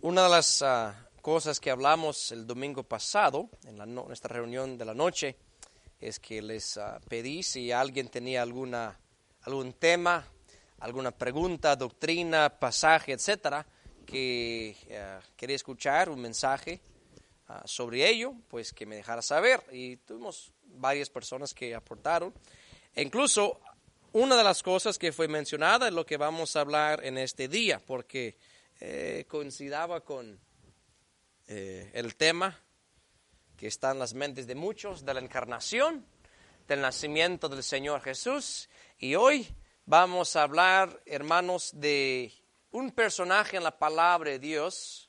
Una de las cosas que hablamos el domingo pasado, en nuestra reunión de la noche, es que les pedí si alguien tenía algún tema, alguna pregunta, doctrina, pasaje, etcétera, que quería escuchar un mensaje sobre ello, pues que me dejara saber. Y tuvimos varias personas que aportaron. E incluso una de las cosas que fue mencionada es lo que vamos a hablar en este día, porque coincidaba con el tema que está en las mentes de muchos, de la encarnación, del nacimiento del Señor Jesús. Y hoy vamos a hablar, hermanos, de un personaje en la palabra de Dios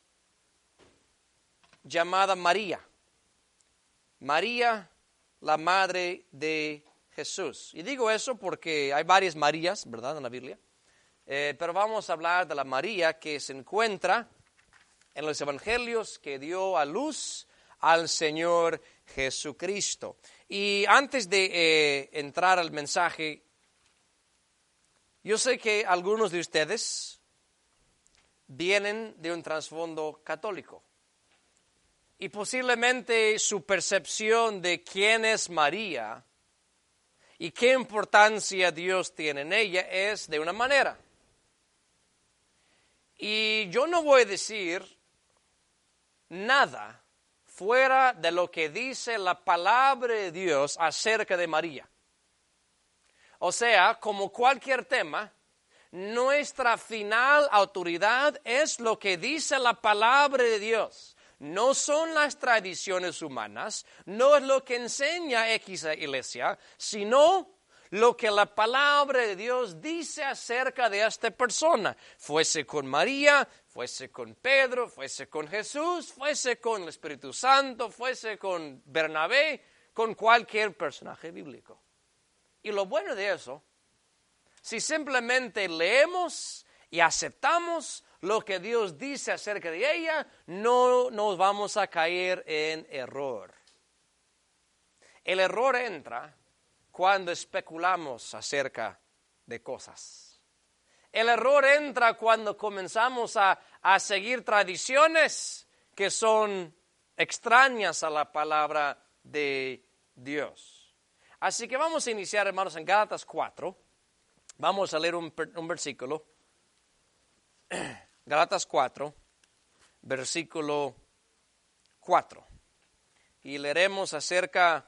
llamada María. María, la madre de Jesús. Y digo eso porque hay varias Marías, ¿verdad?, en la Biblia. Pero vamos a hablar de la María que se encuentra en los evangelios, que dio a luz al Señor Jesucristo. Y antes de entrar al mensaje, yo sé que algunos de ustedes vienen de un trasfondo católico. Y posiblemente su percepción de quién es María y qué importancia Dios tiene en ella es de una manera. Y yo no voy a decir nada fuera de lo que dice la palabra de Dios acerca de María. O sea, como cualquier tema, nuestra final autoridad es lo que dice la palabra de Dios. No son las tradiciones humanas, no es lo que enseña X iglesia, sino lo que la palabra de Dios dice acerca de esta persona. Fuese con María, fuese con Pedro, fuese con Jesús, fuese con el Espíritu Santo, fuese con Bernabé, con cualquier personaje bíblico. Y lo bueno de eso, si simplemente leemos y aceptamos lo que Dios dice acerca de ella, no nos vamos a caer en error. El error entra cuando especulamos acerca de cosas. El error entra cuando comenzamos a seguir tradiciones que son extrañas a la palabra de Dios. Así que vamos a iniciar, hermanos, en Gálatas 4. Vamos a leer un versículo. Gálatas 4, versículo 4. Y leeremos acerca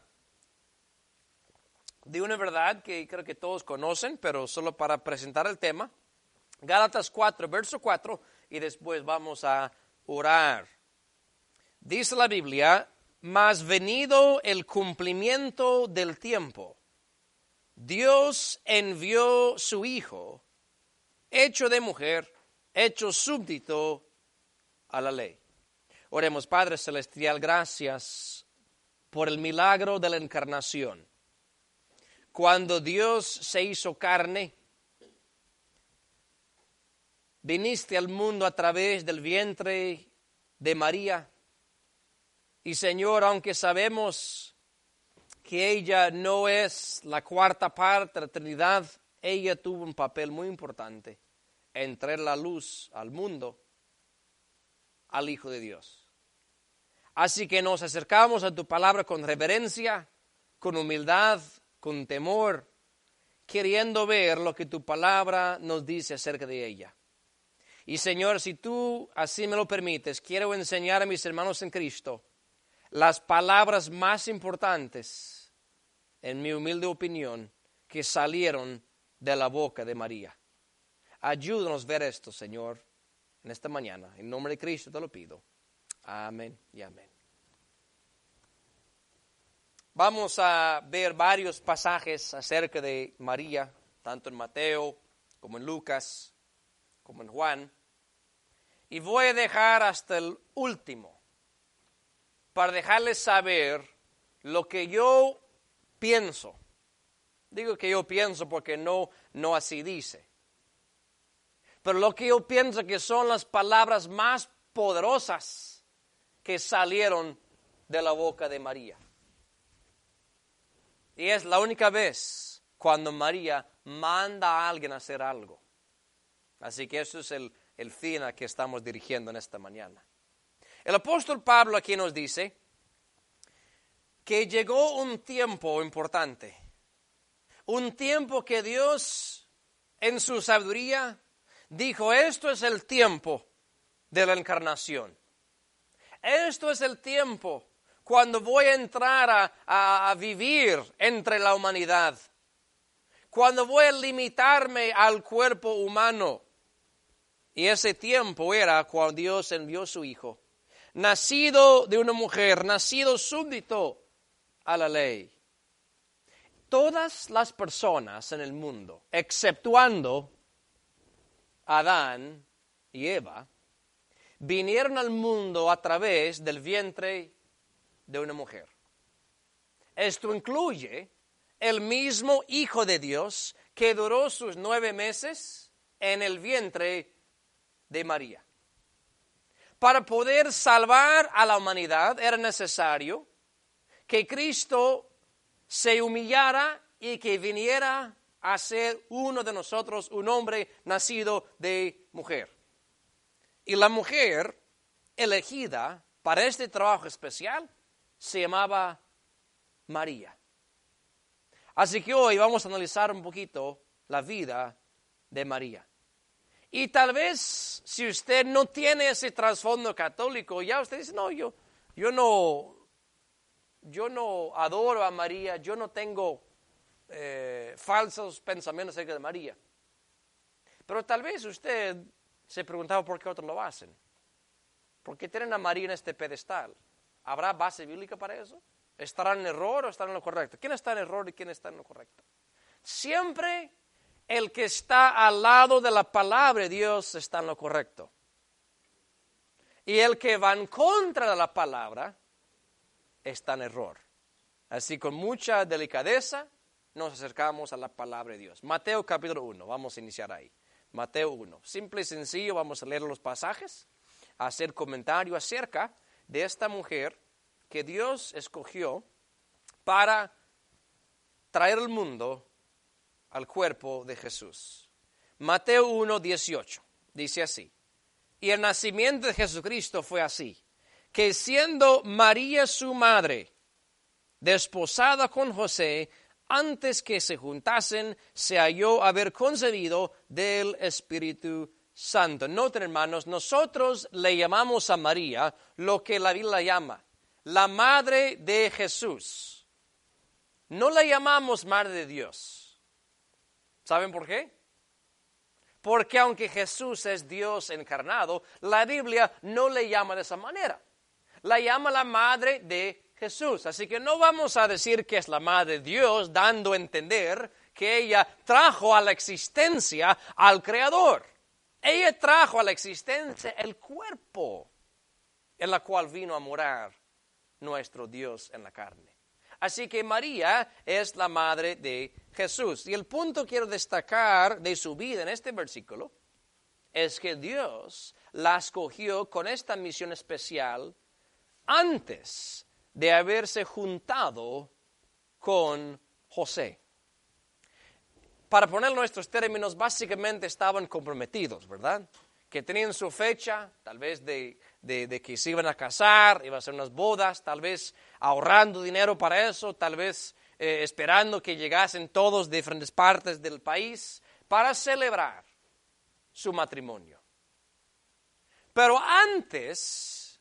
de una verdad que creo que todos conocen, pero solo para presentar el tema. Gálatas 4, verso 4, y después vamos a orar. Dice la Biblia: mas venido el cumplimiento del tiempo, Dios envió su Hijo, hecho de mujer, hecho súbdito a la ley. Oremos. Padre Celestial, gracias por el milagro de la encarnación. Cuando Dios se hizo carne, viniste al mundo a través del vientre de María. Y Señor, aunque sabemos que ella no es la cuarta parte de la Trinidad, ella tuvo un papel muy importante en traer la luz al mundo, al Hijo de Dios. Así que nos acercamos a tu palabra con reverencia, con humildad, con temor, queriendo ver lo que tu palabra nos dice acerca de ella. Y Señor, si tú así me lo permites, quiero enseñar a mis hermanos en Cristo las palabras más importantes, en mi humilde opinión, que salieron de la boca de María. Ayúdanos a ver esto, Señor, en esta mañana. En nombre de Cristo te lo pido. Amén y amén. Vamos a ver varios pasajes acerca de María, tanto en Mateo, como en Lucas, como en Juan. Y voy a dejar hasta el último, para dejarles saber lo que yo pienso. Digo que yo pienso porque no así dice. Pero lo que yo pienso que son las palabras más poderosas que salieron de la boca de María. Y es la única vez cuando María manda a alguien a hacer algo. Así que eso es el fin a que estamos dirigiendo en esta mañana. El apóstol Pablo aquí nos dice que llegó un tiempo importante, un tiempo que Dios en su sabiduría dijo, esto es el tiempo de la encarnación. Esto es el tiempo cuando voy a entrar a vivir entre la humanidad, cuando voy a limitarme al cuerpo humano. Y ese tiempo era cuando Dios envió a su Hijo, nacido de una mujer, nacido súbdito a la ley. Todas las personas en el mundo, exceptuando Adán y Eva, vinieron al mundo a través del vientre de una mujer. Esto incluye el mismo Hijo de Dios que duró sus 9 meses en el vientre de María. Para poder salvar a la humanidad era necesario que Cristo se humillara y que viniera a ser uno de nosotros, un hombre nacido de mujer. Y la mujer elegida para este trabajo especial se llamaba María. Así que hoy vamos a analizar un poquito la vida de María. Y tal vez si usted no tiene ese trasfondo católico, ya usted dice, no, yo no adoro a María, yo no tengo falsos pensamientos acerca de María. Pero tal vez usted se preguntaba por qué otros lo hacen. ¿Por qué tienen a María en este pedestal? ¿Habrá base bíblica para eso? ¿Estará en error o estará en lo correcto? ¿Quién está en error y quién está en lo correcto? Siempre el que está al lado de la palabra de Dios está en lo correcto. Y el que va en contra de la palabra está en error. Así con mucha delicadeza nos acercamos a la palabra de Dios. Mateo capítulo 1, vamos a iniciar ahí. Mateo 1, simple y sencillo, vamos a leer los pasajes, a hacer comentario acerca de esta mujer que Dios escogió para traer al mundo al cuerpo de Jesús. Mateo 1, 18, dice así, y el nacimiento de Jesucristo fue así, que siendo María su madre, desposada con José, antes que se juntasen, se halló haber concebido del Espíritu Santo. Noten, hermanos, nosotros le llamamos a María lo que la Biblia llama la madre de Jesús. No la llamamos madre de Dios. ¿Saben por qué? Porque aunque Jesús es Dios encarnado, la Biblia no le llama de esa manera. La llama la madre de Jesús. Así que no vamos a decir que es la madre de Dios, dando a entender que ella trajo a la existencia al Creador. Ella trajo a la existencia el cuerpo en la cual vino a morar nuestro Dios en la carne. Así que María es la madre de Jesús. Y el punto que quiero destacar de su vida en este versículo es que Dios la escogió con esta misión especial antes de haberse juntado con José. Para poner nuestros términos, básicamente estaban comprometidos, ¿verdad? Que tenían su fecha, tal vez de que se iban a casar, iban a hacer unas bodas, tal vez ahorrando dinero para eso, tal vez esperando que llegasen todos de diferentes partes del país para celebrar su matrimonio. Pero antes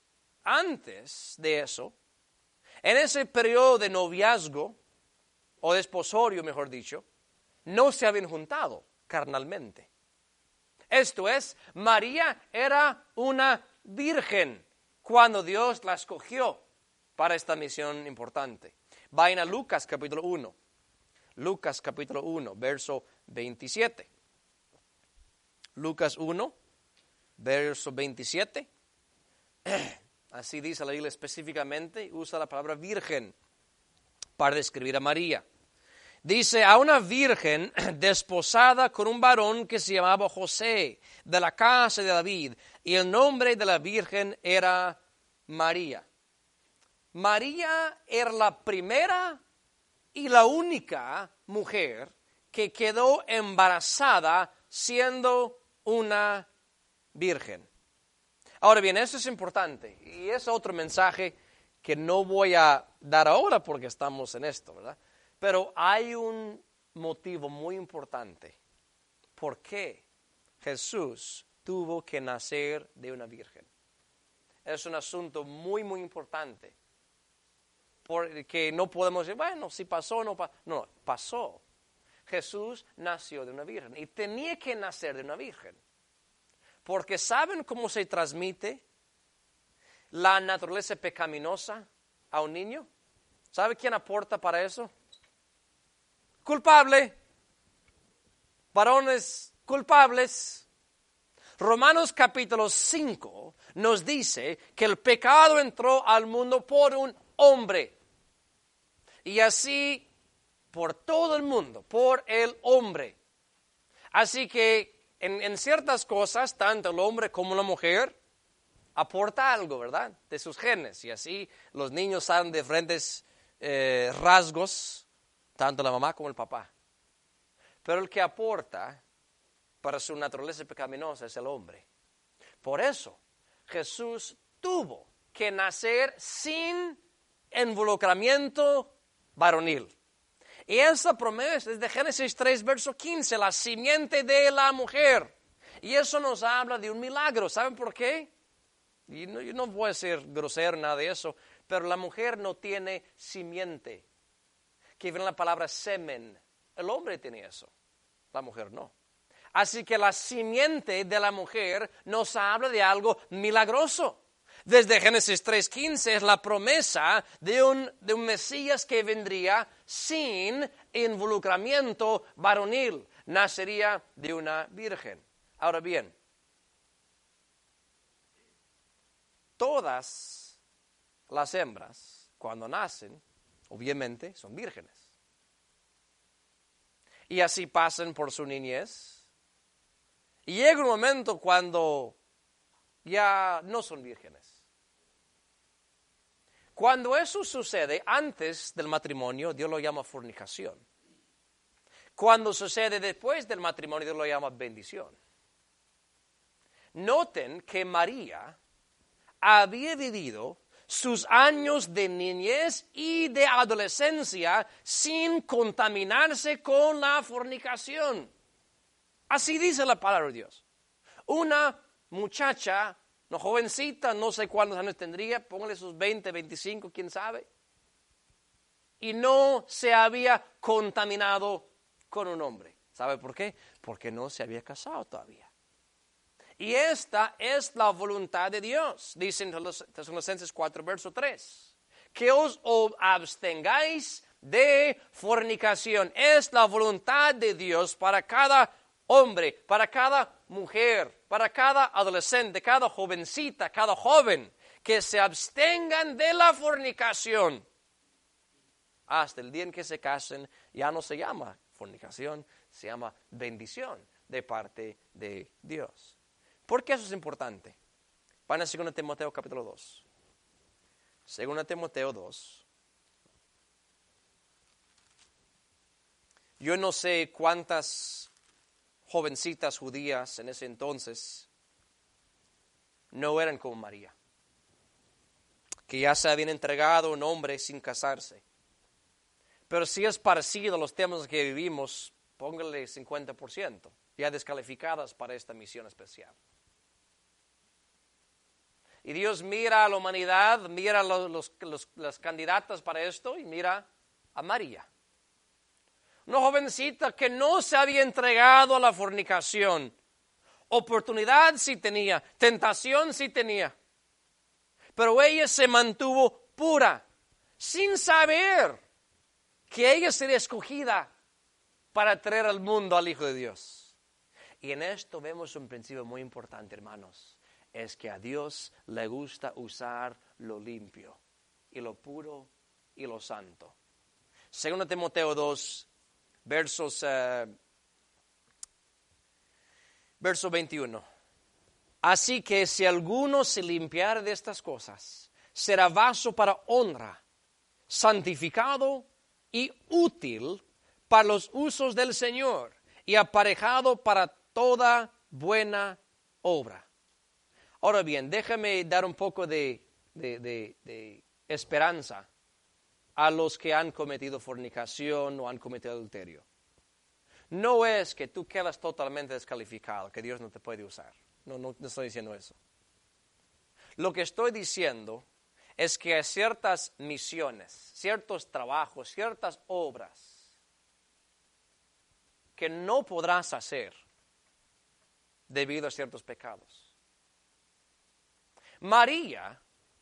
de eso, en ese periodo de noviazgo, o desposorio, mejor dicho, no se habían juntado carnalmente. Esto es, María era una virgen cuando Dios la escogió para esta misión importante. Vayan a Lucas capítulo 1. Lucas capítulo 1, verso 27. Lucas 1, verso 27. Así dice la Biblia específicamente, usa la palabra virgen para describir a María. Dice, a una virgen desposada con un varón que se llamaba José, de la casa de David, y el nombre de la virgen era María. María era la primera y la única mujer que quedó embarazada siendo una virgen. Ahora bien, eso es importante y es otro mensaje que no voy a dar ahora porque estamos en esto, ¿verdad? Pero hay un motivo muy importante. ¿Por qué Jesús tuvo que nacer de una virgen? Es un asunto muy, muy importante. Porque no podemos decir, bueno, si pasó o no pasó. No, pasó. Jesús nació de una virgen y tenía que nacer de una virgen. Porque ¿saben cómo se transmite la naturaleza pecaminosa a un niño? ¿Sabe quién aporta para eso? Culpable. Varones culpables. Romanos capítulo 5 nos dice que el pecado entró al mundo por un hombre. Y así por todo el mundo, por el hombre. Así que en ciertas cosas, tanto el hombre como la mujer aporta algo, ¿verdad? De sus genes. Y así los niños salen de diferentes rasgos, tanto la mamá como el papá. Pero el que aporta para su naturaleza pecaminosa es el hombre. Por eso Jesús tuvo que nacer sin involucramiento varonil. Y esa promesa es de Génesis 3, verso 15, la simiente de la mujer. Y eso nos habla de un milagro. ¿Saben por qué? Y yo no voy a ser grosero, nada de eso, pero la mujer no tiene simiente. Que viene la palabra semen. El hombre tiene eso, la mujer no. Así que la simiente de la mujer nos habla de algo milagroso. Desde Génesis 3:15 es la promesa de un Mesías que vendría sin involucramiento varonil. Nacería de una virgen. Ahora bien, todas las hembras, cuando nacen, obviamente son vírgenes. Y así pasan por su niñez. Y llega un momento cuando ya no son vírgenes. Cuando eso sucede antes del matrimonio, Dios lo llama fornicación. Cuando sucede después del matrimonio, Dios lo llama bendición. Noten que María había vivido sus años de niñez y de adolescencia sin contaminarse con la fornicación. Así dice la palabra de Dios. Una muchacha, una jovencita, no sé cuántos años tendría, póngale sus 20, 25, quién sabe. Y no se había contaminado con un hombre. ¿Sabe por qué? Porque no se había casado todavía. Y esta es la voluntad de Dios, dice en Tesalonicenses 4, verso 3. Que os abstengáis de fornicación. Es la voluntad de Dios para cada hombre, para cada mujer, para cada adolescente, cada jovencita, cada joven, que se abstengan de la fornicación. Hasta el día en que se casen, ya no se llama fornicación, se llama bendición de parte de Dios. ¿Por qué eso es importante? Van a 2 Timoteo capítulo 2. 2 Timoteo 2. Yo no sé cuántas jovencitas judías en ese entonces no eran como María, que ya se habían entregado a un hombre sin casarse. Pero si es parecido a los temas que vivimos, póngale 50%, ya descalificadas para esta misión especial. Y Dios mira a la humanidad, mira a las candidatas para esto y mira a María. Una jovencita que no se había entregado a la fornicación. Oportunidad sí tenía, tentación sí tenía. Pero ella se mantuvo pura, sin saber que ella sería escogida para traer al mundo al Hijo de Dios. Y en esto vemos un principio muy importante, hermanos. Es que a Dios le gusta usar lo limpio, y lo puro, y lo santo. 2 Timoteo 2, verso 21. Así que si alguno se limpiare de estas cosas, será vaso para honra, santificado y útil para los usos del Señor, y aparejado para toda buena obra. Ahora bien, déjame dar un poco de esperanza a los que han cometido fornicación o han cometido adulterio. No es que tú quedas totalmente descalificado, que Dios no te puede usar. No estoy diciendo eso. Lo que estoy diciendo es que hay ciertas misiones, ciertos trabajos, ciertas obras que no podrás hacer debido a ciertos pecados. María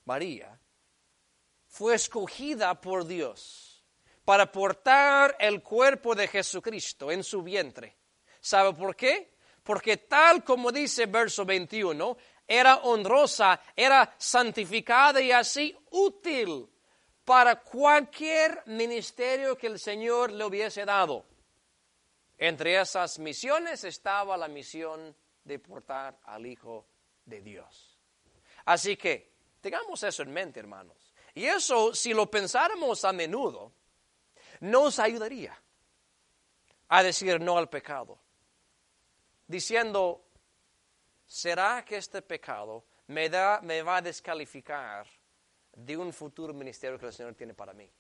fue escogida por Dios para portar el cuerpo de Jesucristo en su vientre. ¿Sabe por qué? Porque tal como dice verso 21, era honrosa, era santificada y así útil para cualquier ministerio que el Señor le hubiese dado. Entre esas misiones estaba la misión de portar al Hijo de Dios. Así que tengamos eso en mente, hermanos. Y eso, si lo pensáramos a menudo, nos ayudaría a decir no al pecado. Diciendo, ¿será que este pecado me va a descalificar de un futuro ministerio que el Señor tiene para mí?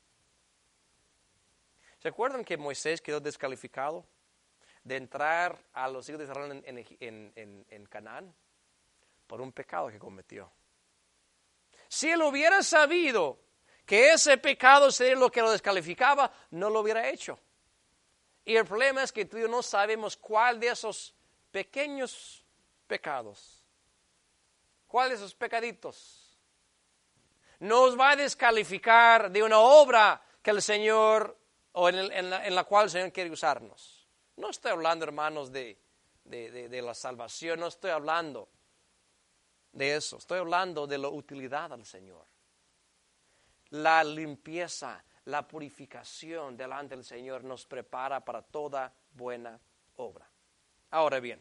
¿Se acuerdan que Moisés quedó descalificado de entrar a los hijos de Israel en Canaán? Por un pecado que cometió. Si él hubiera sabido que ese pecado sería lo que lo descalificaba, no lo hubiera hecho. Y el problema es que tú y yo no sabemos cuál de esos pequeños pecados, cuál de esos pecaditos nos va a descalificar de una obra que el Señor, o en la cual el Señor quiere usarnos. No estoy hablando, hermanos, de la salvación, no estoy hablando de eso, estoy hablando de la utilidad al Señor. La limpieza, la purificación delante del Señor nos prepara para toda buena obra. Ahora bien,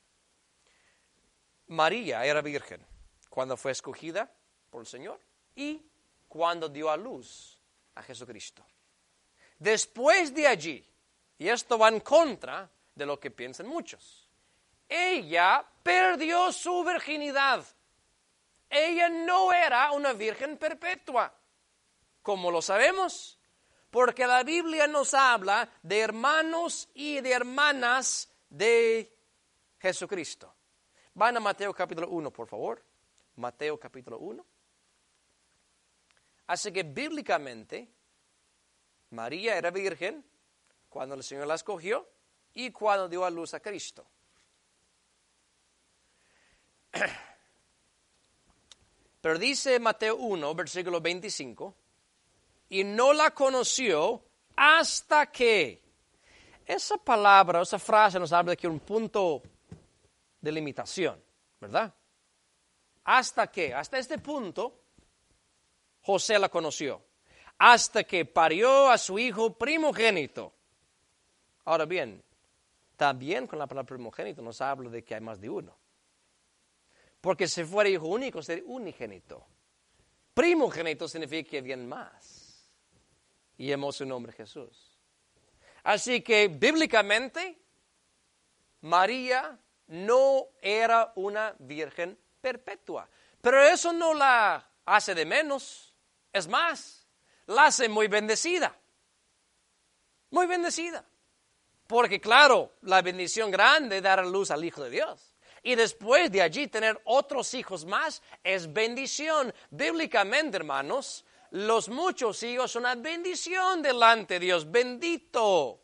María era virgen cuando fue escogida por el Señor y cuando dio a luz a Jesucristo. Después de allí, y esto va en contra de lo que piensan muchos, ella perdió su virginidad. Ella no era una virgen perpetua. ¿Cómo lo sabemos? Porque la Biblia nos habla de hermanos y de hermanas de Jesucristo. Van a Mateo capítulo 1, por favor. Mateo capítulo 1. Así que bíblicamente, María era virgen cuando el Señor la escogió y cuando dio a luz a Cristo. Pero dice Mateo 1, versículo 25, y no la conoció hasta que. Esa palabra, esa frase nos habla de que un punto de limitación, ¿verdad? Hasta que, hasta este punto, José la conoció. Hasta que parió a su hijo primogénito. Ahora bien, también con la palabra primogénito nos habla de que hay más de uno. Porque si fuera hijo único, sería unigénito. Primogénito significa que viene más. Y llamó su nombre Jesús. Así que bíblicamente, María no era una virgen perpetua. Pero eso no la hace de menos. Es más, la hace muy bendecida. Muy bendecida. Porque claro, la bendición grande es dar a luz al Hijo de Dios. Y después de allí tener otros hijos más es bendición. Bíblicamente, hermanos, los muchos hijos son una bendición delante de Dios. Bendito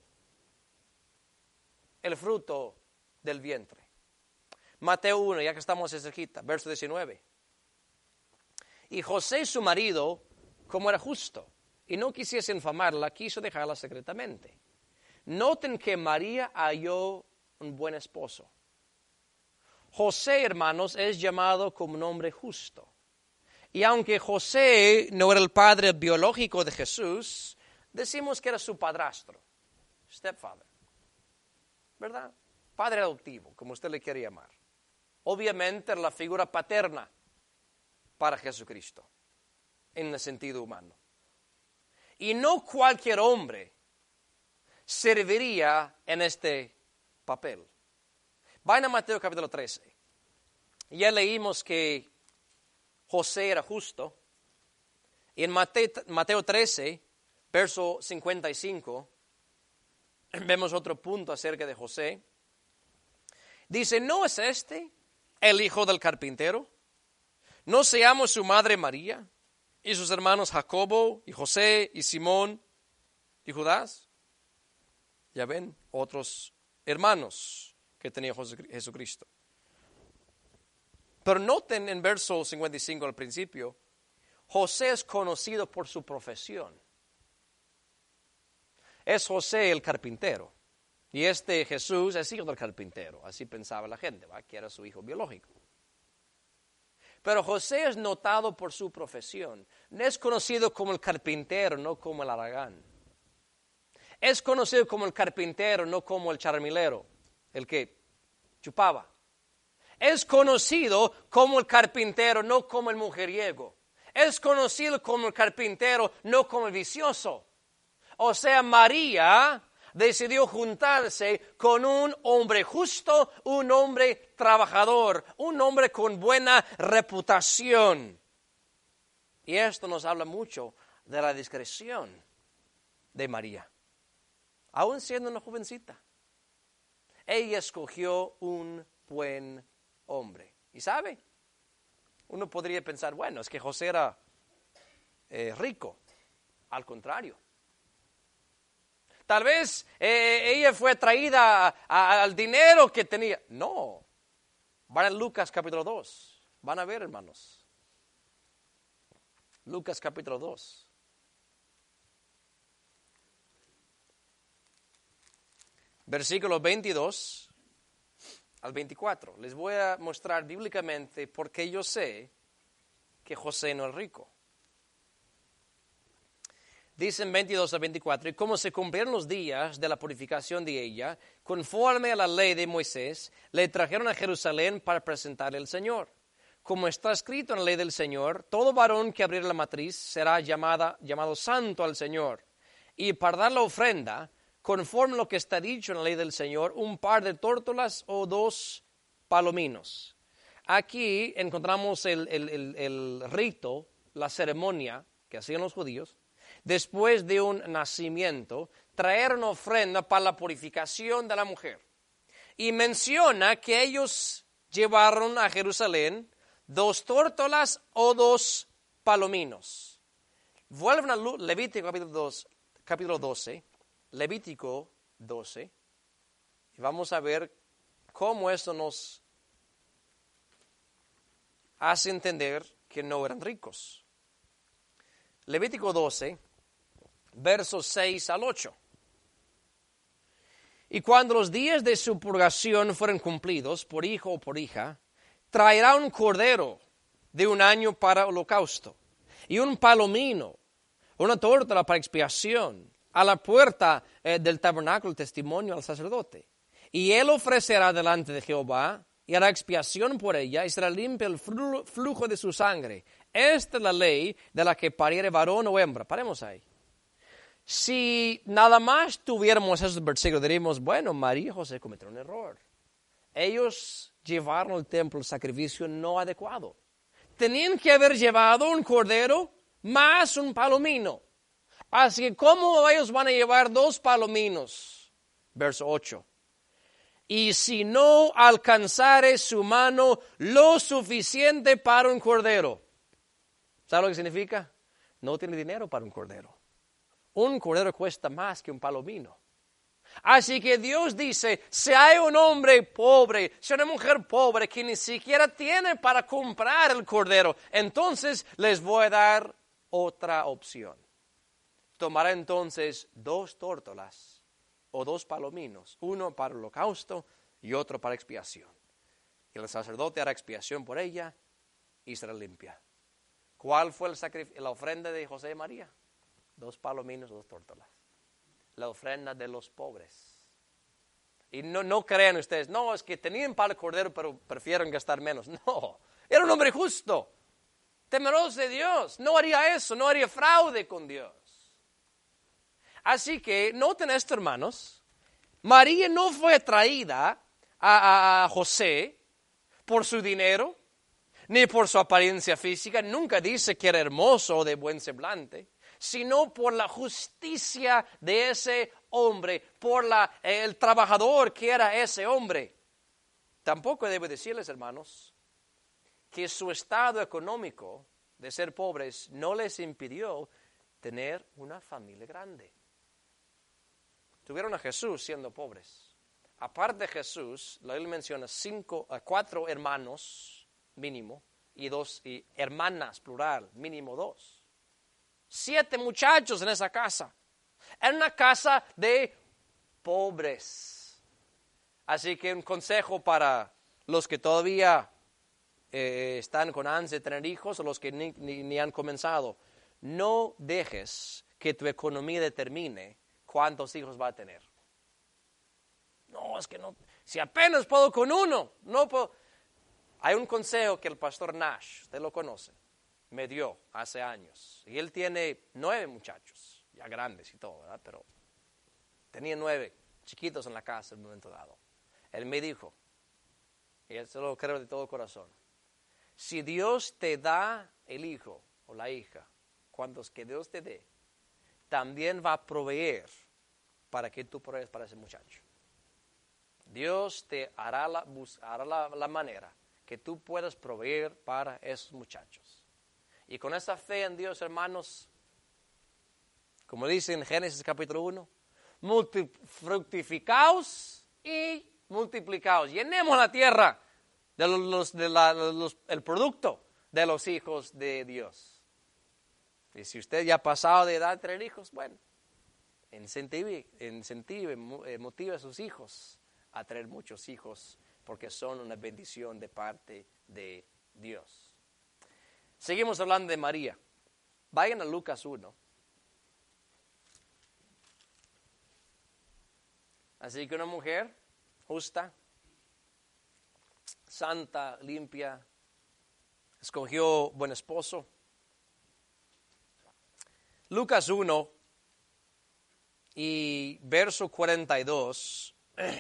el fruto del vientre. Mateo 1, ya que estamos cerquita, verso 19. Y José, su marido, como era justo, y no quisiese infamarla, quiso dejarla secretamente. Noten que María halló un buen esposo. José, hermanos, es llamado como un hombre justo. Y aunque José no era el padre biológico de Jesús, decimos que era su padrastro, stepfather, ¿verdad? Padre adoptivo, como usted le quiere llamar. Obviamente era la figura paterna para Jesucristo, en el sentido humano. Y no cualquier hombre serviría en este papel. Vayan a Mateo capítulo 13. Ya leímos que José era justo. Y en Mateo 13, verso 55, vemos otro punto acerca de José. Dice, ¿no es este el hijo del carpintero? ¿No se llama su madre María? ¿Y sus hermanos Jacobo y José y Simón y Judas? Ya ven, otros hermanos que tenía Jesucristo. Pero noten en verso 55 al principio, José es conocido por su profesión. Es José el carpintero. Y Jesús es hijo del carpintero. Así pensaba la gente, ¿va? Que era su hijo biológico. Pero José es notado por su profesión. Es conocido como el carpintero, no como el haragán. Es conocido como el carpintero, no como el charmilero, el que chupaba. Es conocido como el carpintero, no como el mujeriego. Es conocido como el carpintero, no como el vicioso. O sea, María decidió juntarse con un hombre justo, un hombre trabajador, un hombre con buena reputación. Y esto nos habla mucho de la discreción de María. Aún siendo una jovencita, ella escogió un buen hombre. ¿Y sabe? Uno podría pensar, bueno, es que José era rico. Al contrario. Tal vez ella fue atraída al dinero que tenía. No. Van a Lucas capítulo 2. Van a ver, hermanos. Lucas capítulo 2. Versículos 22 al 24. Les voy a mostrar bíblicamente por qué yo sé que José no es rico. Dicen 22 a 24, y como se cumplieron los días de la purificación de ella, conforme a la ley de Moisés, le trajeron a Jerusalén para presentarle al Señor. Como está escrito en la ley del Señor, todo varón que abriera la matriz será llamado santo al Señor. Y para dar la ofrenda, conforme a lo que está dicho en la ley del Señor, un par de tórtolas o 2 palominos. Aquí encontramos el rito, la ceremonia que hacían los judíos. Después de un nacimiento, traer una ofrenda para la purificación de la mujer. Y menciona que ellos llevaron a Jerusalén 2 tórtolas o 2 palominos. Vuelven a Levítico capítulo 12, Levítico 12, y vamos a ver cómo eso nos hace entender que no eran ricos. Levítico 12, versos 6 al 8. Y cuando los días de su purgación fueren cumplidos, por hijo o por hija, traerá un cordero de 1 año para holocausto, y un palomino, una tórtola para expiación, a la puerta del tabernáculo el testimonio al sacerdote. Y él ofrecerá delante de Jehová, y hará expiación por ella, y será limpio el flujo de su sangre. Esta es la ley de la que pariere varón o hembra. Paremos ahí. Si nada más tuviéramos esos versículos, diríamos, bueno, María y José cometieron un error. Ellos llevaron al templo el sacrificio no adecuado. Tenían que haber llevado un cordero más un palomino. Así que, ¿cómo ellos van a llevar 2 palominos? Verso 8. Y si no alcanzare su mano lo suficiente para un cordero. ¿Sabe lo que significa? No tiene dinero para un cordero. Un cordero cuesta más que un palomino. Así que Dios dice, si hay un hombre pobre, si hay una mujer pobre que ni siquiera tiene para comprar el cordero, entonces les voy a dar otra opción. Tomará entonces 2 tórtolas o 2 palominos, uno para el holocausto y otro para expiación. Y el sacerdote hará expiación por ella y será limpia. ¿Cuál fue la ofrenda de José y María? 2 palominos, 2 tórtolas. La ofrenda de los pobres. Y no crean ustedes, no, es que tenían para el cordero, pero prefieren gastar menos. No, era un hombre justo, temeroso de Dios. No haría eso, no haría fraude con Dios. Así que, noten esto, hermanos. María no fue atraída a José por su dinero. ni por su apariencia física, nunca dice que era hermoso o de buen semblante, sino por la justicia de ese hombre, por el trabajador que era ese hombre. Tampoco debo decirles, hermanos, que su estado económico de ser pobres no les impidió tener una familia grande. Tuvieron a Jesús siendo pobres. Aparte de Jesús, la Biblia menciona 4 hermanos mínimo y 2 hermanas plural, mínimo 2. 7 muchachos en esa casa. Era una casa de pobres. Así que un consejo para los que todavía están con ansia de tener hijos o los que ni han comenzado. No dejes que tu economía determine cuántos hijos va a tener. No, es que no, si apenas puedo con uno, no puedo. Hay un consejo que el pastor Nash, usted lo conoce, me dio hace años. Y él tiene 9 muchachos, ya grandes y todo, ¿verdad? Pero tenía 9 chiquitos en la casa en un momento dado. Él me dijo, y eso lo creo de todo corazón, si Dios te da el hijo o la hija, cuantos que Dios te dé, también va a proveer para que tú provees para ese muchacho. Dios te hará la manera que tú puedas proveer para esos muchachos. Y con esa fe en Dios, hermanos, como dice en Génesis capítulo 1, fructificaos y multiplicaos. Llenemos la tierra el producto de los hijos de Dios. Y si usted ya ha pasado de edad de tener hijos, bueno, motive a sus hijos a tener muchos hijos, porque son una bendición de parte de Dios. Seguimos hablando de María. Vayan a Lucas 1. Así que una mujer justa, santa, limpia, escogió buen esposo. Lucas 1 y verso 42.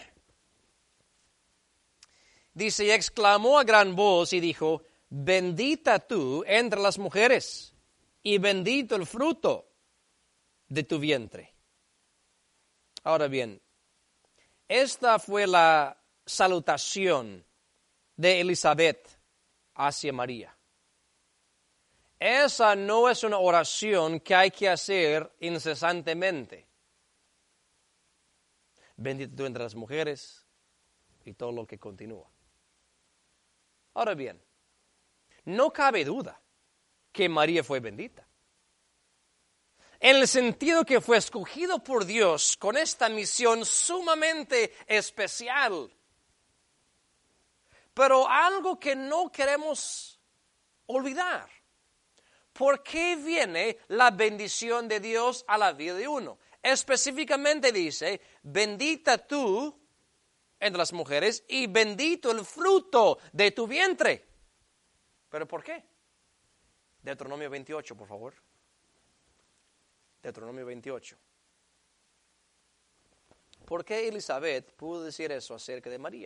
Dice, y exclamó a gran voz y dijo, bendita tú entre las mujeres, y bendito el fruto de tu vientre. Ahora bien, esta fue la salutación de Elizabeth hacia María. Esa no es una oración que hay que hacer incesantemente. Bendita tú entre las mujeres y todo lo que continúa. Ahora bien, no cabe duda que María fue bendita. En el sentido que fue escogido por Dios con esta misión sumamente especial. Pero algo que no queremos olvidar. ¿Por qué viene la bendición de Dios a la vida de uno? Específicamente dice, bendita tú entre las mujeres y bendito el fruto de tu vientre. ¿Pero por qué? Deuteronomio 28, por favor. Deuteronomio 28. ¿Por qué Elizabeth pudo decir eso acerca de María?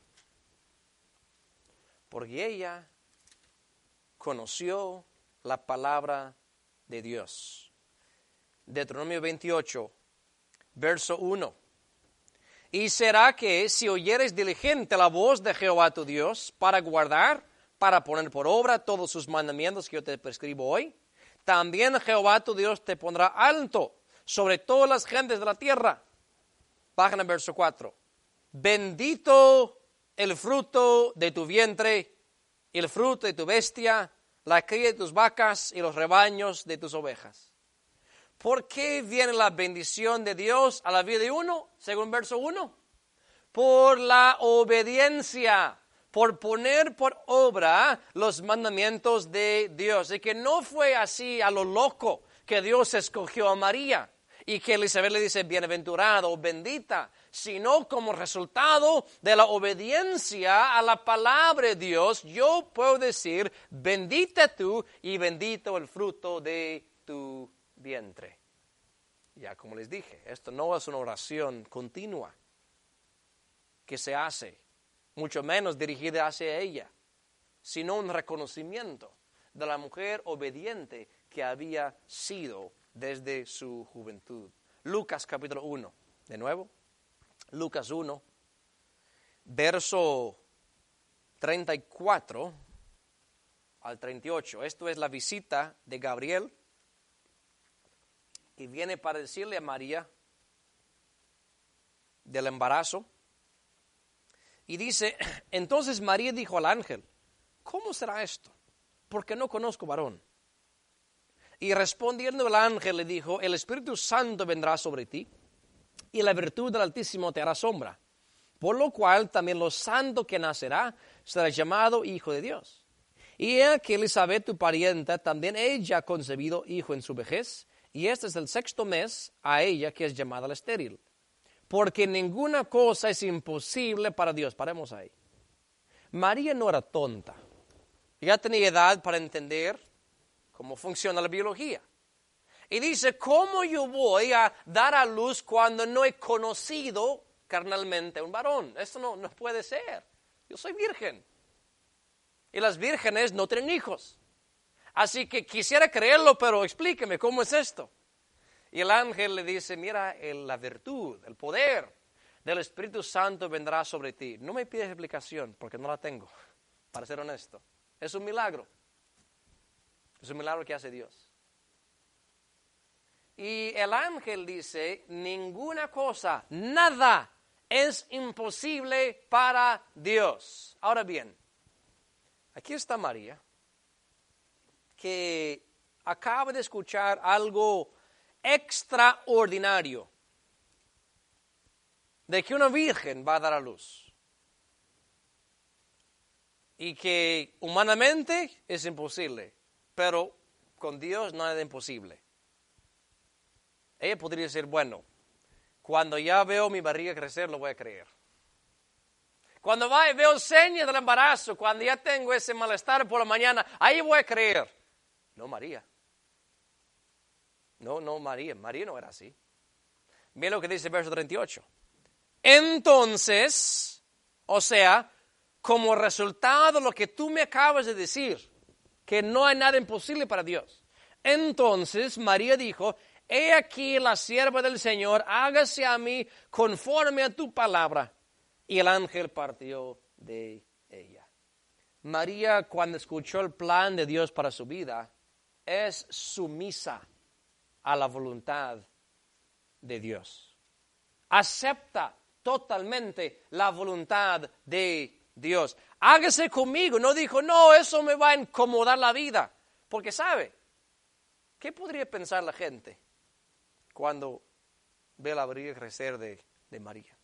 Porque ella conoció la palabra de Dios. Deuteronomio 28, verso 1. Y será que si oyeres diligente la voz de Jehová tu Dios para guardar, para poner por obra todos sus mandamientos que yo te prescribo hoy, también Jehová tu Dios te pondrá alto sobre todas las gentes de la tierra. Bajan al verso 4. Bendito el fruto de tu vientre, y el fruto de tu bestia, la cría de tus vacas y los rebaños de tus ovejas. ¿Por qué viene la bendición de Dios a la vida de uno? Según verso 1. Por la obediencia, por poner por obra los mandamientos de Dios. Y que no fue así a lo loco que Dios escogió a María y que Elizabeth le dice bienaventurada o bendita, sino como resultado de la obediencia a la palabra de Dios, yo puedo decir, bendita tú y bendito el fruto de tu vientre. Ya como les dije, esto no es una oración continua que se hace, mucho menos dirigida hacia ella. sino un reconocimiento de la mujer obediente que había sido desde su juventud. Lucas capítulo 1, de nuevo, Lucas 1, verso 34 al 38. Esto es la visita de Gabriel, que viene para decirle a María del embarazo. Y dice, entonces María dijo al ángel, ¿cómo será esto? Porque no conozco varón. Y respondiendo el ángel le dijo, el Espíritu Santo vendrá sobre ti, y la virtud del Altísimo te hará sombra. Por lo cual también lo santo que nacerá será llamado Hijo de Dios. Y he aquí Elisabet, tu parienta, también ella ha concebido hijo en su vejez, y este es el 6º mes a ella que es llamada la estéril. Porque ninguna cosa es imposible para Dios. Paremos ahí. María no era tonta. Ya tenía edad para entender cómo funciona la biología. Y dice, ¿cómo yo voy a dar a luz cuando no he conocido carnalmente a un varón? Esto no puede ser. Yo soy virgen. Y las vírgenes no tienen hijos. Así que quisiera creerlo, pero explíqueme, ¿cómo es esto? Y el ángel le dice, mira, la virtud, el poder del Espíritu Santo vendrá sobre ti. No me pides explicación, porque no la tengo, para ser honesto. Es un milagro. Es un milagro que hace Dios. Y el ángel dice, ninguna cosa, nada es imposible para Dios. Ahora bien, aquí está María, que acaba de escuchar algo extraordinario, de que una virgen va a dar a luz. Y que humanamente es imposible, pero con Dios no es imposible. Ella podría decir, bueno, cuando ya veo mi barriga crecer, lo voy a creer. Cuando veo señas del embarazo, cuando ya tengo ese malestar por la mañana, ahí voy a creer. No, María. No, María no era así. Mira lo que dice el verso 38. Entonces, o sea, como resultado de lo que tú me acabas de decir, que no hay nada imposible para Dios. Entonces María dijo, he aquí la sierva del Señor, hágase a mí conforme a tu palabra. Y el ángel partió de ella. María, cuando escuchó el plan de Dios para su vida, es sumisa a la voluntad de Dios. Acepta totalmente la voluntad de Dios. Hágase conmigo. No dijo, no, eso me va a incomodar la vida. Porque sabe, ¿qué podría pensar la gente cuando ve la barriga crecer de María?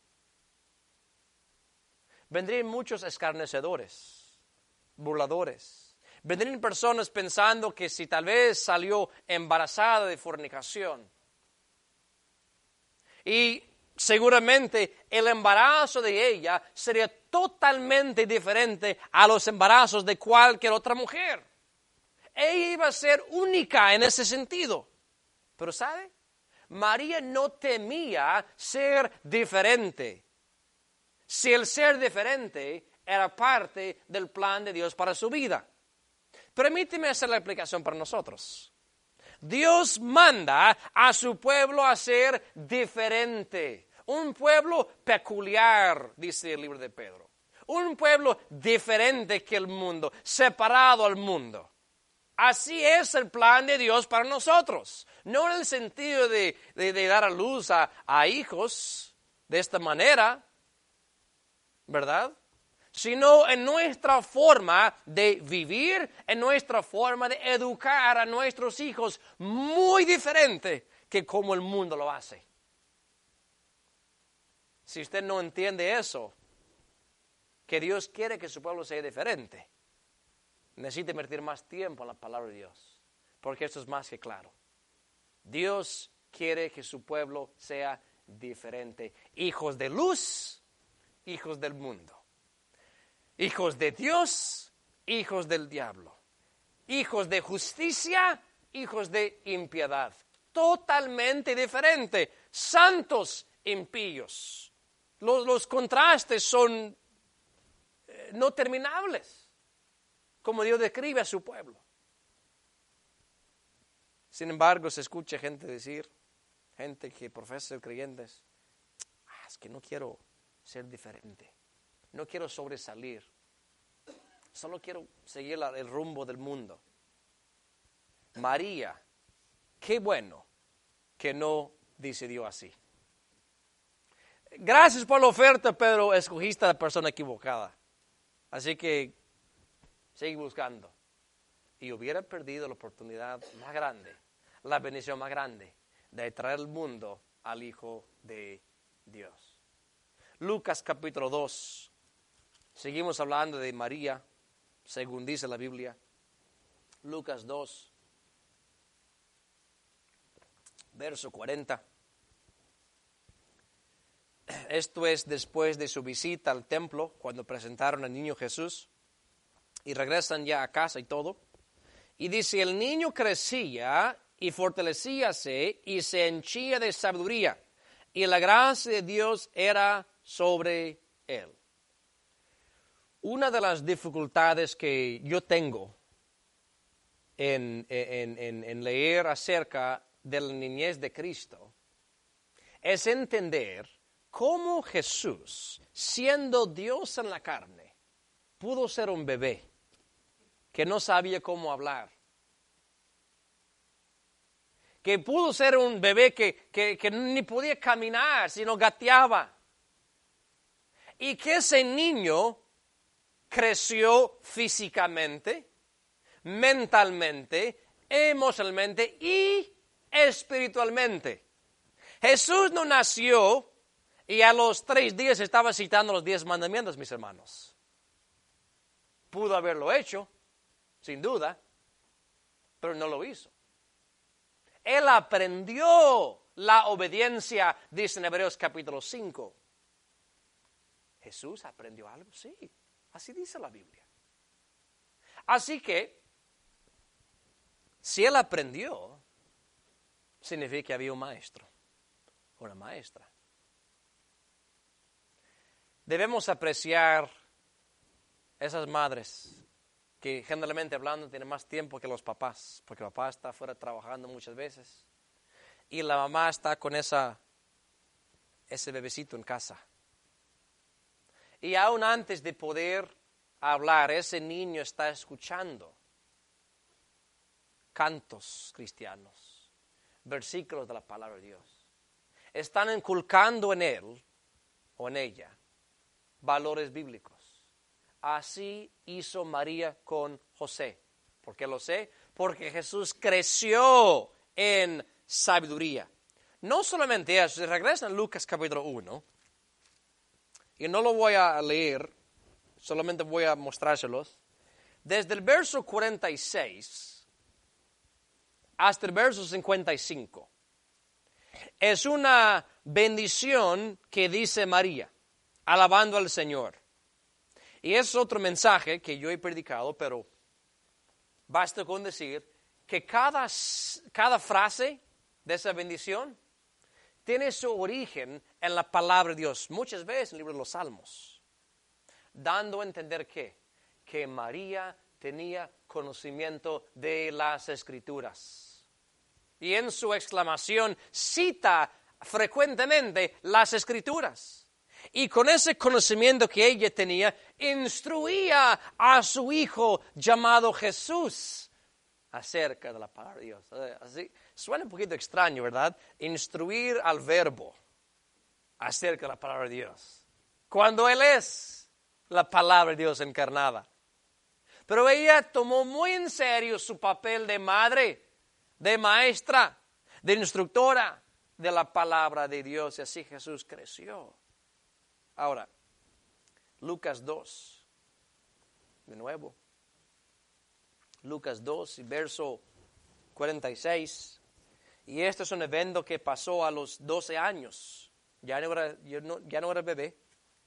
Vendrían muchos escarnecedores, burladores. Vendrían personas pensando que si tal vez salió embarazada de fornicación. Y seguramente el embarazo de ella sería totalmente diferente a los embarazos de cualquier otra mujer. Ella iba a ser única en ese sentido. Pero ¿sabe? María no temía ser diferente. Si el ser diferente era parte del plan de Dios para su vida. Permíteme hacer la explicación para nosotros. Dios manda a su pueblo a ser diferente. Un pueblo peculiar, dice el libro de Pedro. Un pueblo diferente que el mundo, separado al mundo. Así es el plan de Dios para nosotros. No en el sentido de dar a luz a hijos de esta manera, ¿verdad? Sino en nuestra forma de vivir, en nuestra forma de educar a nuestros hijos, muy diferente que como el mundo lo hace. Si usted no entiende eso, que Dios quiere que su pueblo sea diferente, necesita invertir más tiempo en la palabra de Dios, porque esto es más que claro. Dios quiere que su pueblo sea diferente. Hijos de luz, hijos del mundo. Hijos de Dios, hijos del diablo. Hijos de justicia, hijos de impiedad. Totalmente diferente. Santos, impíos. Los contrastes son no terminables. como Dios describe a su pueblo. Sin embargo, se escucha gente decir, gente que profesa ser creyentes, es que no quiero ser diferente, no quiero sobresalir, solo quiero seguir el rumbo del mundo. María, qué bueno que no decidió así. Gracias por la oferta, pero escogiste a la persona equivocada. Así que sigue buscando. Y hubiera perdido la oportunidad más grande, la bendición más grande de traer al mundo al Hijo de Dios. Lucas capítulo 2. Seguimos hablando de María, según dice la Biblia. Lucas 2, verso 40. Esto es después de su visita al templo, cuando presentaron al niño Jesús, y regresan ya a casa y todo. Y dice, el niño crecía y fortalecíase y se henchía de sabiduría, y la gracia de Dios era sobre él. Una de las dificultades que yo tengo en leer acerca de la niñez de Cristo es entender cómo Jesús, siendo Dios en la carne, pudo ser un bebé que no sabía cómo hablar. Que pudo ser un bebé que ni podía caminar, sino gateaba. Y que ese niño creció físicamente, mentalmente, emocionalmente y espiritualmente. Jesús no nació y a los 3 días estaba citando los 10 mandamientos, mis hermanos. Pudo haberlo hecho, sin duda, pero no lo hizo. Él aprendió la obediencia, dice en Hebreos capítulo 5. ¿Jesús aprendió algo? Sí, así dice la Biblia. Así que, si él aprendió, significa que había un maestro, una maestra. Debemos apreciar esas madres que generalmente hablando tienen más tiempo que los papás, porque el papá está afuera trabajando muchas veces y la mamá está con ese bebecito en casa. Y aún antes de poder hablar, ese niño está escuchando cantos cristianos, versículos de la palabra de Dios. Están inculcando en él o en ella valores bíblicos. Así hizo María con José. ¿Por qué lo sé? Porque Jesús creció en sabiduría. No solamente eso, si regresan a Lucas capítulo 1, y no lo voy a leer, solamente voy a mostrárselos. Desde el verso 46 hasta el verso 55. Es una bendición que dice María, alabando al Señor. Y es otro mensaje que yo he predicado, pero basta con decir que cada frase de esa bendición tiene su origen en la palabra de Dios, muchas veces en el libro de los Salmos, dando a entender que María tenía conocimiento de las Escrituras. Y en su exclamación cita frecuentemente las Escrituras. Y con ese conocimiento que ella tenía, instruía a su hijo llamado Jesús acerca de la palabra de Dios. Así, suena un poquito extraño, ¿verdad? Instruir al verbo acerca de la palabra de Dios, cuando Él es la palabra de Dios encarnada. Pero ella tomó muy en serio su papel de madre, de maestra, de instructora de la palabra de Dios, y así Jesús creció. Ahora, Lucas 2, de nuevo. Lucas 2, verso 46. Y este es un evento que pasó a los 12 años. Ya no era bebé,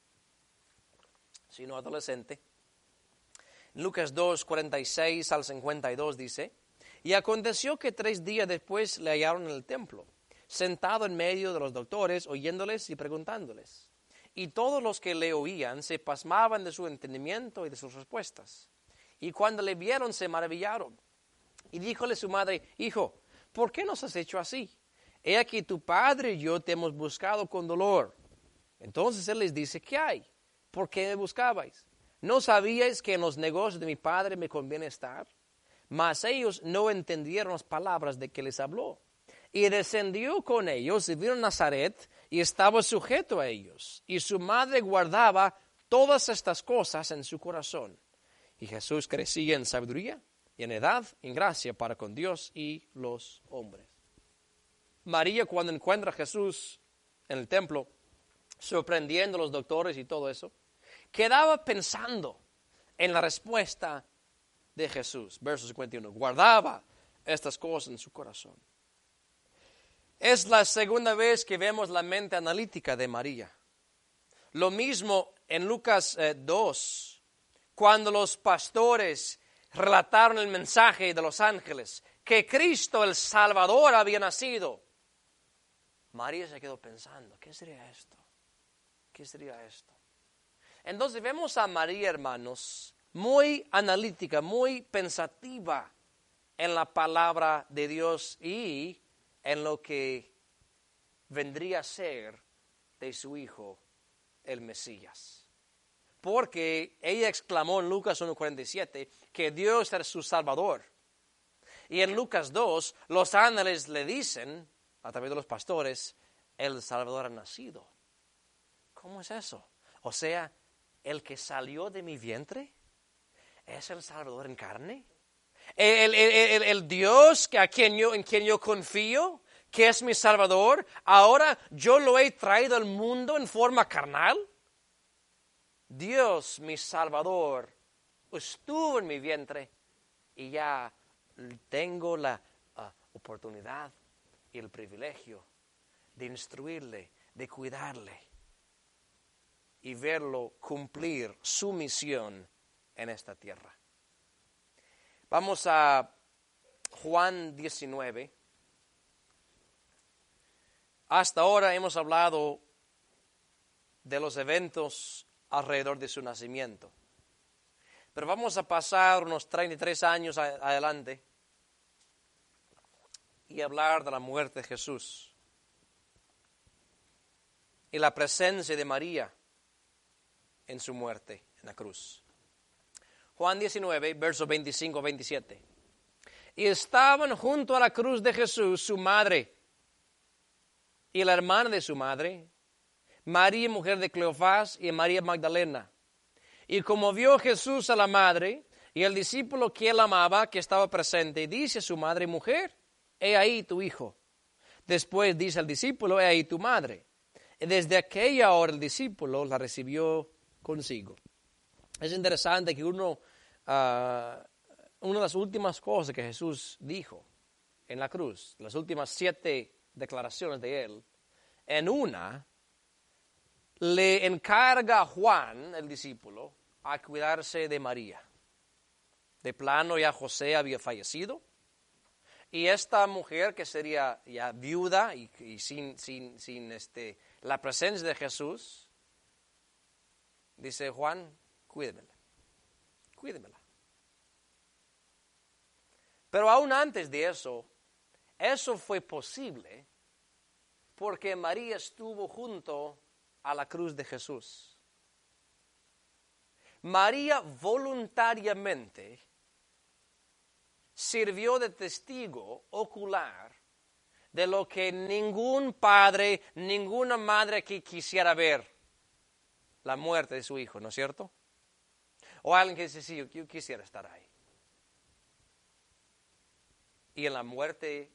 sino adolescente. Lucas 2, 46 al 52 dice, y aconteció que 3 días después le hallaron en el templo, sentado en medio de los doctores, oyéndoles y preguntándoles. Y todos los que le oían se pasmaban de su entendimiento y de sus respuestas. Y cuando le vieron, se maravillaron. Y díjole su madre: hijo, ¿por qué nos has hecho así? He aquí tu padre y yo te hemos buscado con dolor. Entonces él les dice: ¿qué hay? ¿Por qué me buscabais? ¿No sabíais que en los negocios de mi padre me conviene estar? Mas ellos no entendieron las palabras de que les habló. Y descendió con ellos y vino a Nazaret y estaba sujeto a ellos. Y su madre guardaba todas estas cosas en su corazón. Y Jesús crecía en sabiduría y en edad, en gracia para con Dios y los hombres. María, cuando encuentra a Jesús en el templo, sorprendiendo a los doctores y todo eso, quedaba pensando en la respuesta de Jesús. Verso 51. Guardaba estas cosas en su corazón. Es la segunda vez que vemos la mente analítica de María. Lo mismo en Lucas 2, cuando los pastores relataron el mensaje de los ángeles, que Cristo el Salvador había nacido. María se quedó pensando: ¿qué sería esto? ¿Qué sería esto? Entonces vemos a María, hermanos, muy analítica, muy pensativa en la palabra de Dios y en lo que vendría a ser de su Hijo, el Mesías. Porque ella exclamó en Lucas 1:47 que Dios era su Salvador. Y en Lucas 2, los ángeles le dicen, a través de los pastores: el Salvador ha nacido. ¿Cómo es eso? O sea, el que salió de mi vientre es el Salvador en carne. El Dios en quien yo confío, que es mi Salvador, ahora yo lo he traído al mundo en forma carnal. Dios, mi Salvador, estuvo en mi vientre y ya tengo la oportunidad y el privilegio de instruirle, de cuidarle y verlo cumplir su misión en esta tierra. Vamos a Juan 19. Hasta ahora hemos hablado de los eventos alrededor de su nacimiento. Pero vamos a pasar unos 33 años adelante y hablar de la muerte de Jesús y la presencia de María en su muerte en la cruz. Juan 19, versos 25-27. Y estaban junto a la cruz de Jesús su madre y la hermana de su madre, María, mujer de Cleofás, y María Magdalena. Y como vio Jesús a la madre y el discípulo que él amaba, que estaba presente, dice a su madre: mujer, he ahí tu hijo. Después dice al discípulo: he ahí tu madre. Y desde aquella hora el discípulo la recibió consigo. Es interesante que una de las últimas cosas que Jesús dijo en la cruz, las últimas 7 declaraciones de él, en una le encarga a Juan, el discípulo, a cuidarse de María. De plano ya José había fallecido y esta mujer, que sería ya viuda y sin la presencia de Jesús, dice Juan: cuídemela. Pero aún antes de eso fue posible porque María estuvo junto a la cruz de Jesús. María voluntariamente sirvió de testigo ocular de lo que ningún padre, ninguna madre aquí quisiera ver: la muerte de su hijo, ¿no es cierto? O alguien que dice: sí, yo quisiera estar ahí. Y en la muerte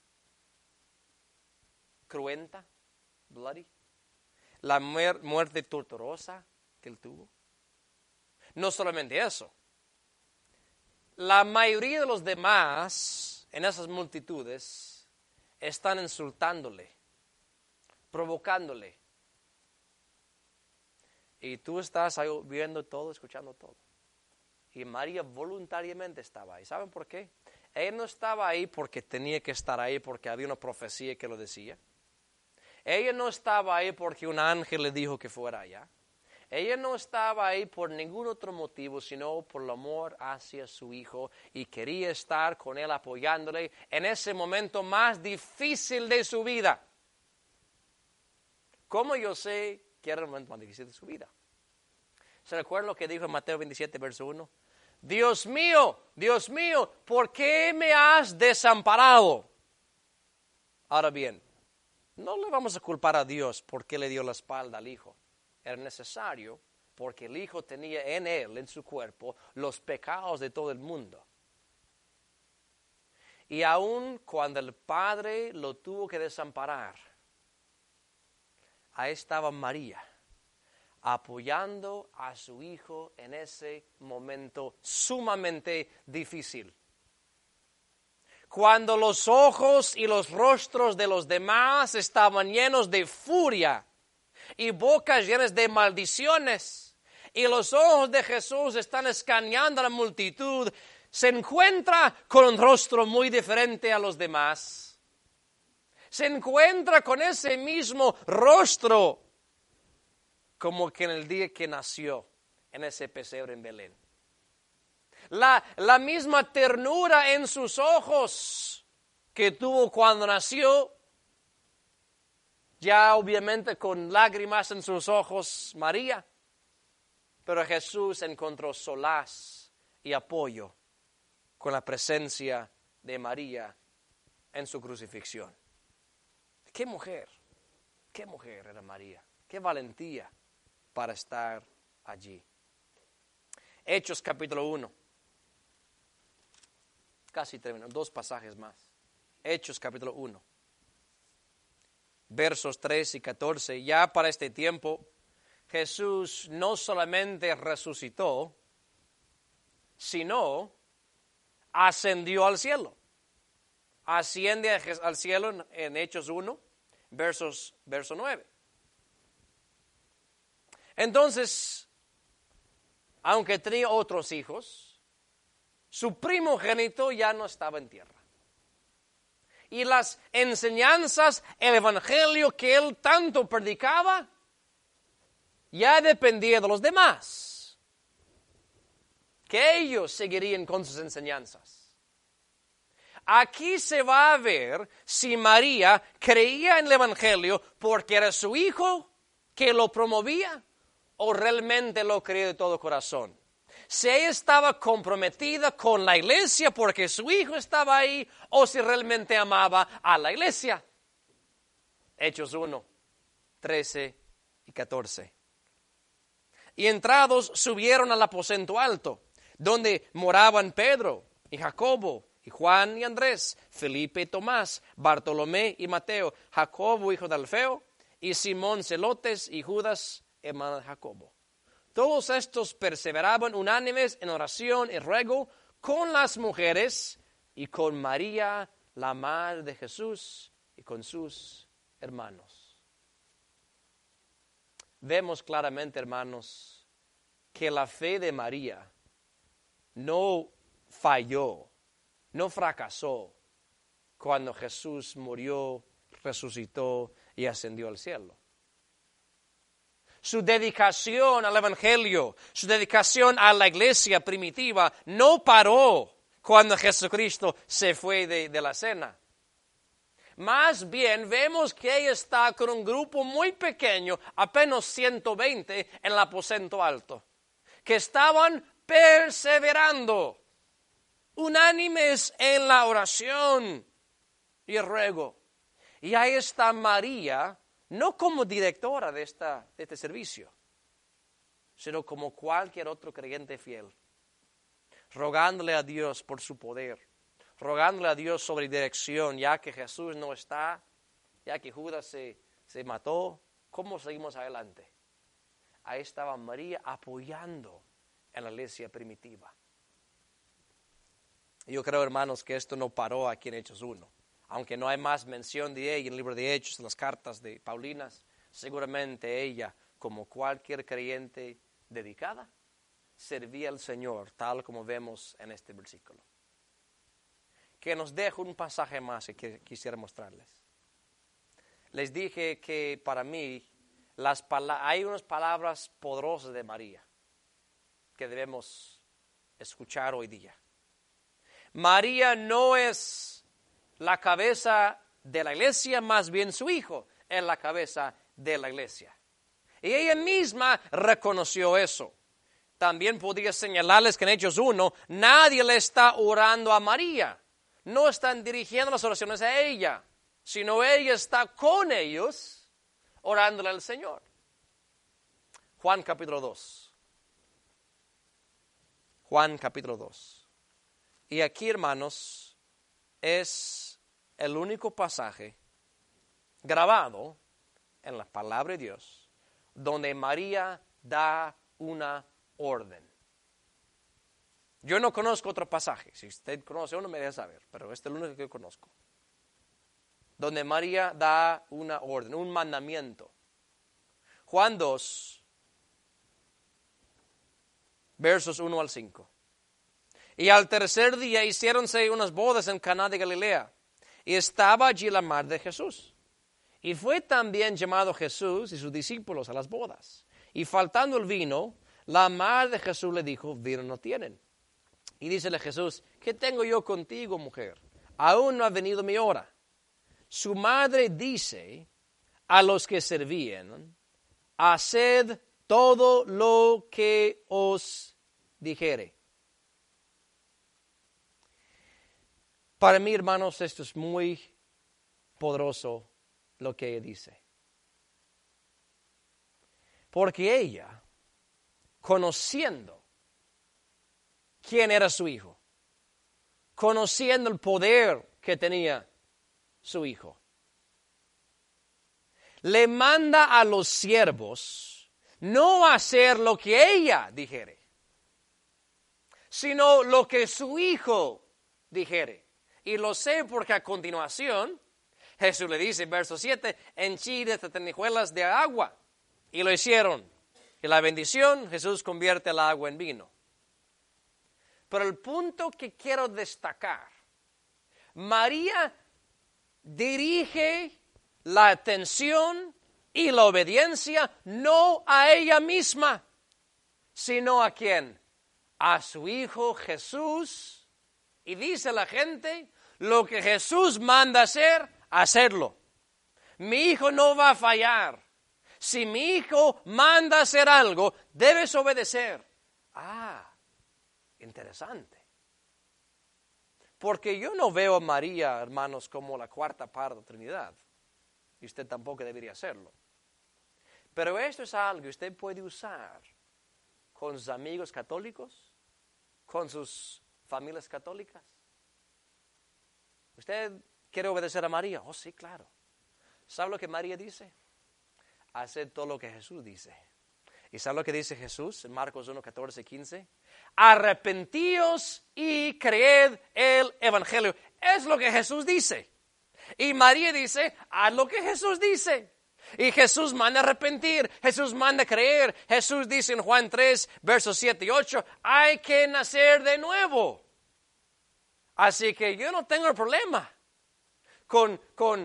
cruenta, bloody, la muerte torturosa que él tuvo. No solamente eso, la mayoría de los demás en esas multitudes están insultándole, provocándole. Y tú estás ahí viendo todo, escuchando todo. Y María voluntariamente estaba ahí. ¿Saben por qué? Ella no estaba ahí porque tenía que estar ahí, porque había una profecía que lo decía. Ella no estaba ahí porque un ángel le dijo que fuera allá. Ella no estaba ahí por ningún otro motivo, sino por el amor hacia su hijo y quería estar con él apoyándole en ese momento más difícil de su vida. ¿Cómo yo sé que era el momento más difícil de su vida? ¿Se recuerdan lo que dijo en Mateo 27, verso 1? Dios mío, ¿por qué me has desamparado? Ahora bien, no le vamos a culpar a Dios porque le dio la espalda al hijo. Era necesario porque el hijo tenía en él, en su cuerpo, los pecados de todo el mundo. Y aun cuando el padre lo tuvo que desamparar, ahí estaba María, apoyando a su hijo en ese momento sumamente difícil. Cuando los ojos y los rostros de los demás estaban llenos de furia y bocas llenas de maldiciones, y los ojos de Jesús están escaneando a la multitud, se encuentra con un rostro muy diferente a los demás. Se encuentra con ese mismo rostro como que en el día que nació en ese pesebre en Belén. La misma ternura en sus ojos que tuvo cuando nació, ya obviamente con lágrimas en sus ojos María, pero Jesús encontró solaz y apoyo con la presencia de María en su crucifixión. ¡Qué mujer era María! ¡Qué valentía para estar allí! Hechos capítulo 1. Casi termino, 2 pasajes más. Hechos capítulo 1. Versos 3 y 14. Ya para este tiempo, Jesús no solamente resucitó, sino ascendió al cielo. Asciende al cielo en Hechos 1, verso 9. Entonces, aunque tenía otros hijos, su primogénito ya no estaba en tierra. Y las enseñanzas, el evangelio que él tanto predicaba, ya dependía de los demás, que ellos seguirían con sus enseñanzas. Aquí se va a ver si María creía en el evangelio porque era su hijo que lo promovía o realmente lo creía de todo corazón. Si ella estaba comprometida con la iglesia porque su hijo estaba ahí o si realmente amaba a la iglesia. Hechos 1, 13 y 14. Y entrados subieron al aposento alto, donde moraban Pedro y Jacobo y Juan y Andrés, Felipe y Tomás, Bartolomé y Mateo, Jacobo hijo de Alfeo y Simón Celotes y Judas hermano de Jacobo. Todos estos perseveraban unánimes en oración y ruego con las mujeres y con María, la madre de Jesús, y con sus hermanos. Vemos claramente, hermanos, que la fe de María no falló, no fracasó cuando Jesús murió, resucitó y ascendió al cielo. Su dedicación al evangelio, su dedicación a la iglesia primitiva no paró cuando Jesucristo se fue de la cena. Más bien vemos que ella está con un grupo muy pequeño, apenas 120 en el aposento alto, que estaban perseverando, unánimes en la oración y el ruego. Y ahí está María, no como directora de este servicio, sino como cualquier otro creyente fiel, rogándole a Dios por su poder, rogándole a Dios sobre dirección, ya que Jesús no está, ya que Judas se mató, ¿cómo seguimos adelante? Ahí estaba María apoyando en la iglesia primitiva. Yo creo, hermanos, que esto no paró aquí en Hechos 1. Aunque no hay más mención de ella en el libro de Hechos, en las cartas de Paulinas, seguramente ella, como cualquier creyente dedicada, servía al Señor, tal como vemos en este versículo. Que nos dejo un pasaje más que quisiera mostrarles. Les dije que para mí hay unas palabras poderosas de María que debemos escuchar hoy día. María no es la cabeza de la iglesia, más bien su hijo es la cabeza de la iglesia. Y ella misma reconoció eso. También podría señalarles que en Hechos 1, nadie le está orando a María. No están dirigiendo las oraciones a ella, sino ella está con ellos orándole al Señor. Juan capítulo 2. Juan capítulo 2. Y aquí, hermanos, es el único pasaje grabado en la palabra de Dios donde María da una orden. Yo no conozco otro pasaje. Si usted conoce uno, me deja saber, pero este es el único que conozco. Donde María da una orden, un mandamiento. Juan 2, versos 1 al 5. Y al tercer día hiciéronse unas bodas en Caná de Galilea, y estaba allí la madre de Jesús. Y fue también llamado Jesús y sus discípulos a las bodas. Y faltando el vino, la madre de Jesús le dijo, vino no tienen. Y dícele Jesús, ¿qué tengo yo contigo, mujer? Aún no ha venido mi hora. Su madre dice a los que servían, haced todo lo que os dijere. Para mí, hermanos, esto es muy poderoso lo que ella dice. Porque ella, conociendo quién era su hijo, conociendo el poder que tenía su hijo, le manda a los siervos no hacer lo que ella dijere, sino lo que su hijo dijere. Y lo sé porque a continuación Jesús le dice en verso 7, henchid estas tenijuelas de agua. Y lo hicieron. Y la bendición, Jesús convierte el agua en vino. Pero el punto que quiero destacar, María dirige la atención y la obediencia no a ella misma, sino a ¿quién? A su Hijo Jesús. Y dice la gente, lo que Jesús manda hacer, hacerlo. Mi hijo no va a fallar. Si mi hijo manda hacer algo, debes obedecer. Interesante. Porque yo no veo a María, hermanos, como la cuarta parte de la Trinidad. Y usted tampoco debería hacerlo. Pero esto es algo que usted puede usar con sus amigos católicos, con sus familias católicas. ¿Usted quiere obedecer a María? Oh, sí, claro. ¿Sabe lo que María dice? Haced todo lo que Jesús dice. ¿Y sabe lo que dice Jesús en Marcos 1, 14, 15? Arrepentíos y creed el Evangelio. Es lo que Jesús dice. Y María dice, haz lo que Jesús dice. Y Jesús manda arrepentir, Jesús manda creer. Jesús dice en Juan 3, versos 7 y 8, hay que nacer de nuevo. Así que yo no tengo problema con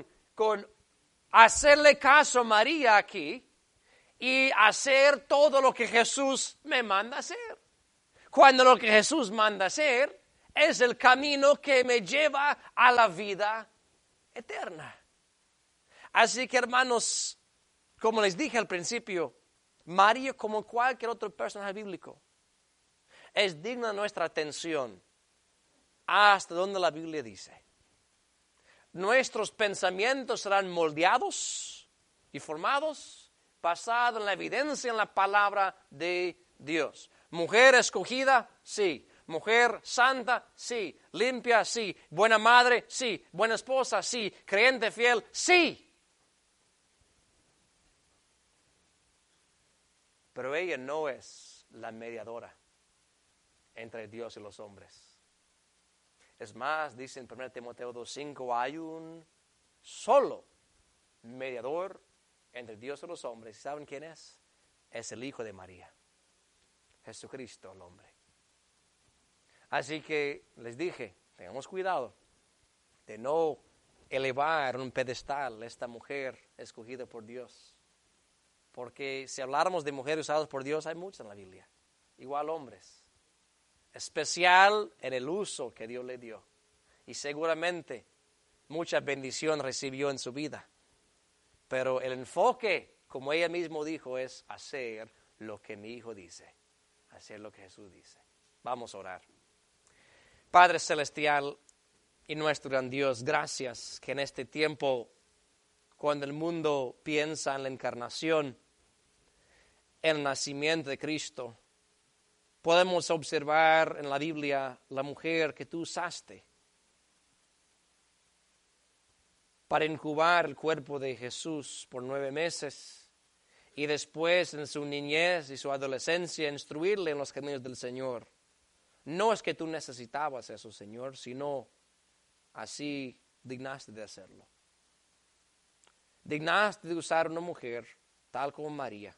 hacerle caso a María aquí y hacer todo lo que Jesús me manda hacer. Cuando lo que Jesús manda hacer es el camino que me lleva a la vida eterna. Así que, hermanos, como les dije al principio, María, como cualquier otro personaje bíblico, es digna de nuestra atención hasta donde la Biblia dice. Nuestros pensamientos serán moldeados y formados basado en la evidencia en la palabra de Dios. Mujer escogida, sí. Mujer santa, sí. Limpia, sí. Buena madre, sí. Buena esposa, sí. Creyente fiel, sí. Pero ella no es la mediadora entre Dios y los hombres. Es más, dice en 1 Timoteo 2:5, hay un solo mediador entre Dios y los hombres. ¿Saben quién es? Es el Hijo de María, Jesucristo el hombre. Así que les dije, tengamos cuidado de no elevar en un pedestal a esta mujer escogida por Dios. Porque si habláramos de mujeres usadas por Dios, hay muchas en la Biblia. Igual hombres. Especial en el uso que Dios le dio. Y seguramente mucha bendición recibió en su vida. Pero el enfoque, como ella misma dijo, es hacer lo que mi hijo dice. Hacer lo que Jesús dice. Vamos a orar. Padre Celestial y nuestro gran Dios, gracias que en este tiempo, cuando el mundo piensa en la encarnación, en el nacimiento de Cristo, podemos observar en la Biblia la mujer que tú usaste para incubar el cuerpo de Jesús por 9 meses y después en su niñez y su adolescencia instruirle en los caminos del Señor. No es que tú necesitabas eso, Señor, sino así dignaste de hacerlo. Dignaste de usar una mujer tal como María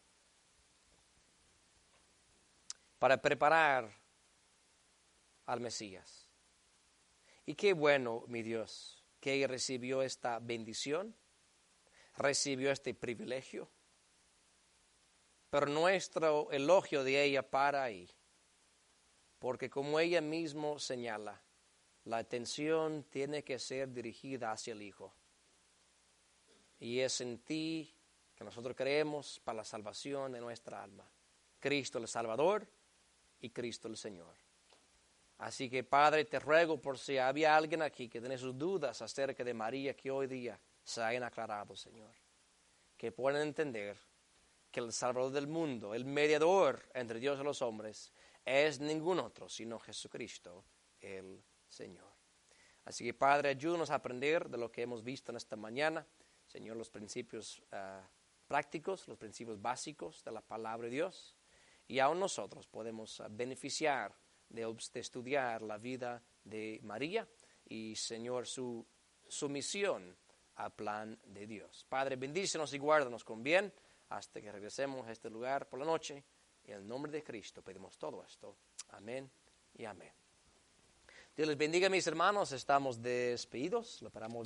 para preparar al Mesías. Y qué bueno, mi Dios, que ella recibió esta bendición, recibió este privilegio, pero nuestro elogio de ella para ahí, porque como ella misma señala, la atención tiene que ser dirigida hacia el Hijo. Y es en ti que nosotros creemos para la salvación de nuestra alma. Cristo el Salvador y Cristo el Señor. Así que, Padre, te ruego por si había alguien aquí que tiene sus dudas acerca de María que hoy día se hayan aclarado, Señor. Que puedan entender que el Salvador del mundo, el mediador entre Dios y los hombres, es ningún otro sino Jesucristo, el Señor. Así que, Padre, ayúdanos a aprender de lo que hemos visto en esta mañana. Señor, los principios prácticos, los principios básicos de la palabra de Dios. Y aún nosotros podemos beneficiar de estudiar la vida de María y, Señor, su sumisión al plan de Dios. Padre, bendícenos y guárdanos con bien hasta que regresemos a este lugar por la noche. En el nombre de Cristo pedimos todo esto. Amén y amén. Dios les bendiga, mis hermanos. Estamos despedidos. Lo paramos.